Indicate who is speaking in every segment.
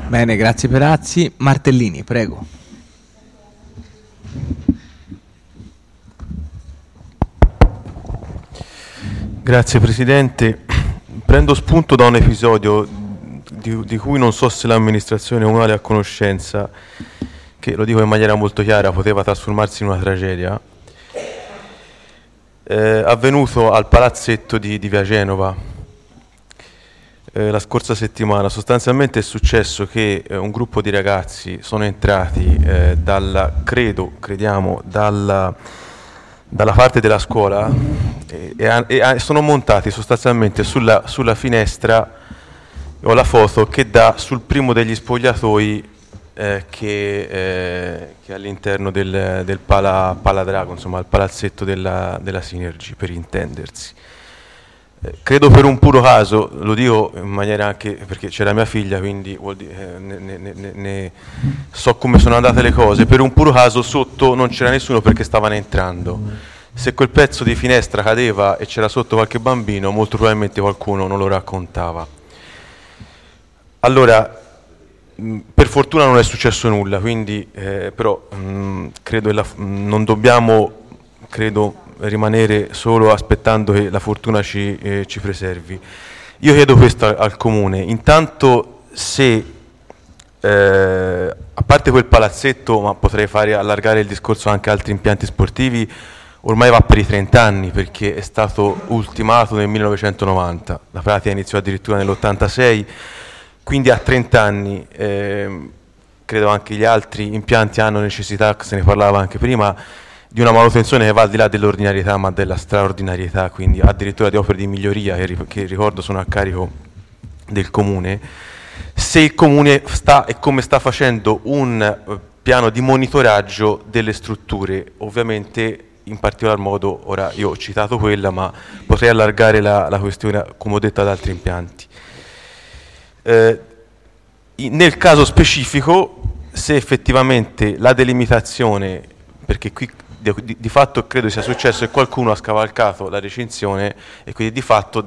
Speaker 1: Bene, grazie Perazzi. Martellini, prego.
Speaker 2: Grazie Presidente. Prendo spunto da un episodio di cui non so se l'amministrazione comunale è a conoscenza, che lo dico in maniera molto chiara, poteva trasformarsi in una tragedia, avvenuto al palazzetto di Via Genova la scorsa settimana. Sostanzialmente è successo che un gruppo di ragazzi sono entrati crediamo dalla parte della scuola e sono montati sostanzialmente sulla finestra. Ho la foto che dà sul primo degli spogliatoi che è all'interno del Pala Drago, insomma il palazzetto della Synergy, per intendersi. Credo per un puro caso, lo dico in maniera anche perché c'era mia figlia, quindi ne so come sono andate le cose. Per un puro caso sotto non c'era nessuno perché stavano entrando. Se quel pezzo di finestra cadeva e c'era sotto qualche bambino, molto probabilmente qualcuno non lo raccontava. Allora, per fortuna non è successo nulla, quindi però credo non dobbiamo rimanere solo aspettando che la fortuna ci preservi. Io chiedo questo al Comune: intanto, se a parte quel palazzetto, ma potrei allargare il discorso anche a altri impianti sportivi, ormai va per i 30 anni perché è stato ultimato nel 1990, la pratica iniziò addirittura nell'86, quindi a 30 anni. Credo anche gli altri impianti hanno necessità, se ne parlava anche prima, di una manutenzione che va al di là dell'ordinarietà ma della straordinarietà, quindi addirittura di opere di miglioria che ricordo sono a carico del Comune. Se il Comune sta e come sta facendo un piano di monitoraggio delle strutture, ovviamente in particolar modo, ora io ho citato quella, ma potrei allargare la questione, come ho detto, ad altri impianti. Nel caso specifico, se effettivamente la delimitazione, perché qui di fatto credo sia successo che qualcuno ha scavalcato la recinzione e quindi di fatto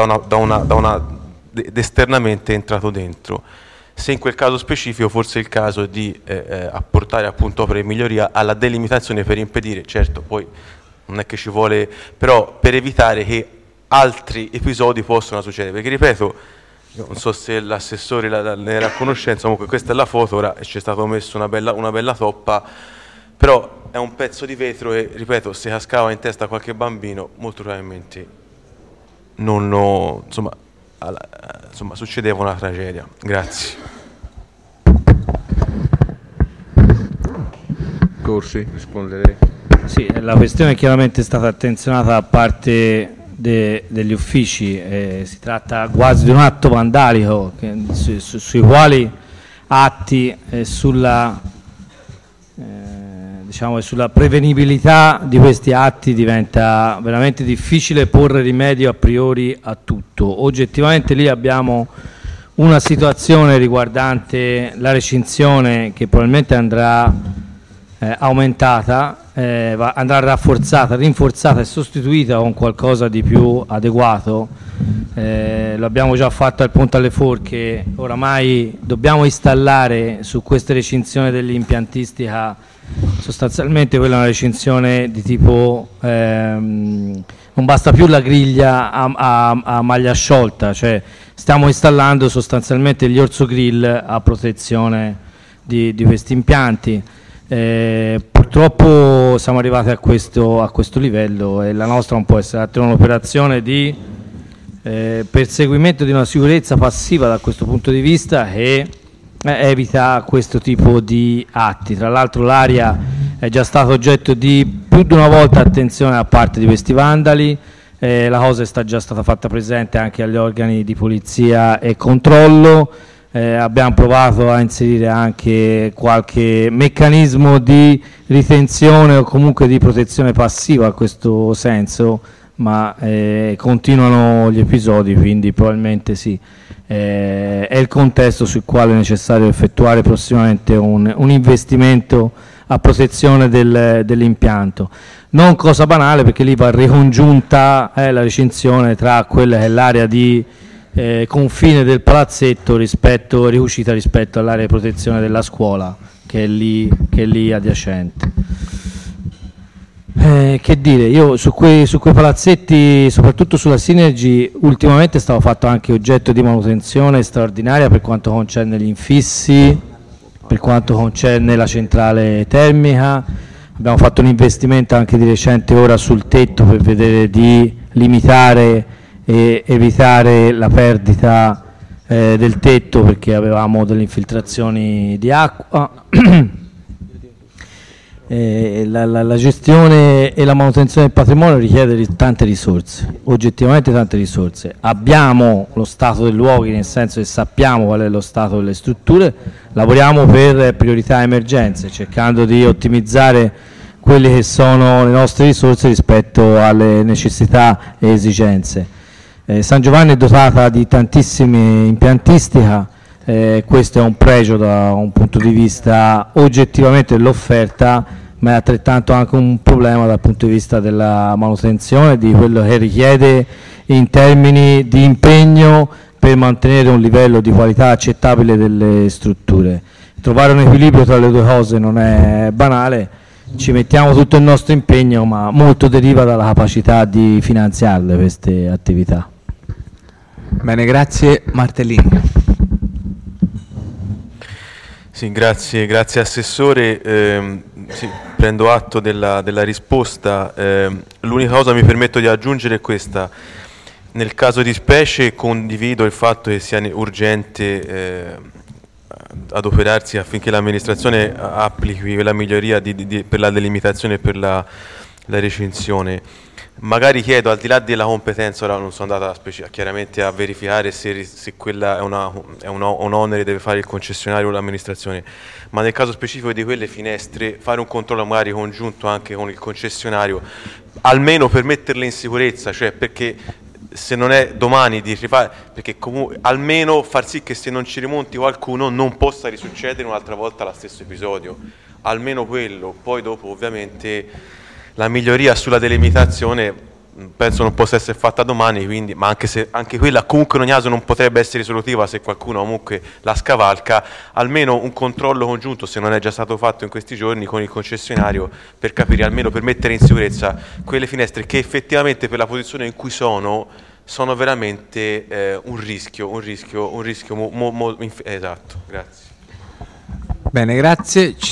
Speaker 2: esternamente è entrato dentro, se in quel caso specifico forse è il caso di apportare appunto opere di miglioria alla delimitazione per impedire, certo poi non è che ci vuole, però per evitare che altri episodi possano succedere, perché ripeto, non so se l'assessore ne era a conoscenza, comunque questa è la foto, ora c'è stato messo una bella toppa, però è un pezzo di vetro e, ripeto, se cascava in testa a qualche bambino molto probabilmente insomma succedeva una tragedia. Grazie.
Speaker 3: Corsi, risponderei.
Speaker 4: Sì, la questione è chiaramente stata attenzionata a parte degli uffici, si tratta quasi di un atto vandalico sui quali atti sulla prevenibilità di questi atti diventa veramente difficile porre rimedio a priori a tutto. Oggettivamente lì abbiamo una situazione riguardante la recinzione che probabilmente andrà aumentata, andrà rafforzata, rinforzata e sostituita con qualcosa di più adeguato. Lo abbiamo già fatto al Ponte alle Forche, oramai dobbiamo installare su queste recinzioni dell'impiantistica, sostanzialmente quella è una recinzione di tipo non basta più la griglia a maglia sciolta, cioè stiamo installando sostanzialmente gli orsogrill a protezione di questi impianti. Purtroppo siamo arrivati a questo livello e la nostra non può essere altro un'operazione di perseguimento di una sicurezza passiva da questo punto di vista che evita questo tipo di atti. Tra l'altro l'area è già stata oggetto di più di una volta attenzione da parte di questi vandali, la cosa è già stata fatta presente anche agli organi di polizia e controllo. Abbiamo provato a inserire anche qualche meccanismo di ritenzione o comunque di protezione passiva a questo senso, ma continuano gli episodi, quindi probabilmente sì, è il contesto sul quale è necessario effettuare prossimamente un investimento a protezione dell'impianto. Non cosa banale, perché lì va ricongiunta la recinzione tra quella che è l'area di confine del palazzetto riuscita rispetto all'area di protezione della scuola che è lì adiacente. Che dire, io su quei palazzetti, soprattutto sulla Synergy, ultimamente è stato fatto anche oggetto di manutenzione straordinaria per quanto concerne gli infissi, per quanto concerne la centrale termica. Abbiamo fatto un investimento anche di recente ora sul tetto per vedere di limitare e evitare la perdita del tetto, perché avevamo delle infiltrazioni di acqua. La gestione e la manutenzione del patrimonio richiede tante risorse, oggettivamente tante risorse. Abbiamo lo stato dei luoghi, nel senso che sappiamo qual è lo stato delle strutture, lavoriamo per priorità e emergenze, cercando di ottimizzare quelle che sono le nostre risorse rispetto alle necessità e esigenze. San Giovanni è dotata di tantissime impiantistica. Questo è un pregio da un punto di vista oggettivamente dell'offerta, ma è altrettanto anche un problema dal punto di vista della manutenzione, di quello che richiede in termini di impegno per mantenere un livello di qualità accettabile delle strutture. Trovare un equilibrio tra le due cose non è banale, ci mettiamo tutto il nostro impegno, ma molto deriva dalla capacità di finanziarle queste attività.
Speaker 1: Bene, grazie. Martellini.
Speaker 2: Sì, grazie Assessore. Sì, prendo atto della risposta. L'unica cosa mi permetto di aggiungere è questa. Nel caso di specie condivido il fatto che sia urgente adoperarsi affinché l'amministrazione applichi quella miglioria per la delimitazione e per la recinzione. Magari chiedo, al di là della competenza, ora non sono andata chiaramente a verificare se quella è un onere deve fare il concessionario o l'amministrazione, ma nel caso specifico di quelle finestre fare un controllo magari congiunto anche con il concessionario, almeno per metterle in sicurezza, cioè perché se non è domani di rifare, perché comunque almeno far sì che se non ci rimonti qualcuno non possa risuccedere un'altra volta lo stesso episodio, almeno quello. Poi dopo ovviamente la miglioria sulla delimitazione penso non possa essere fatta domani, quindi, ma anche quella comunque in ogni caso non potrebbe essere risolutiva se qualcuno comunque la scavalca, almeno un controllo congiunto, se non è già stato fatto in questi giorni, con il concessionario, per capire, almeno per mettere in sicurezza quelle finestre che effettivamente per la posizione in cui sono veramente un rischio esatto. Grazie.
Speaker 1: Bene, grazie.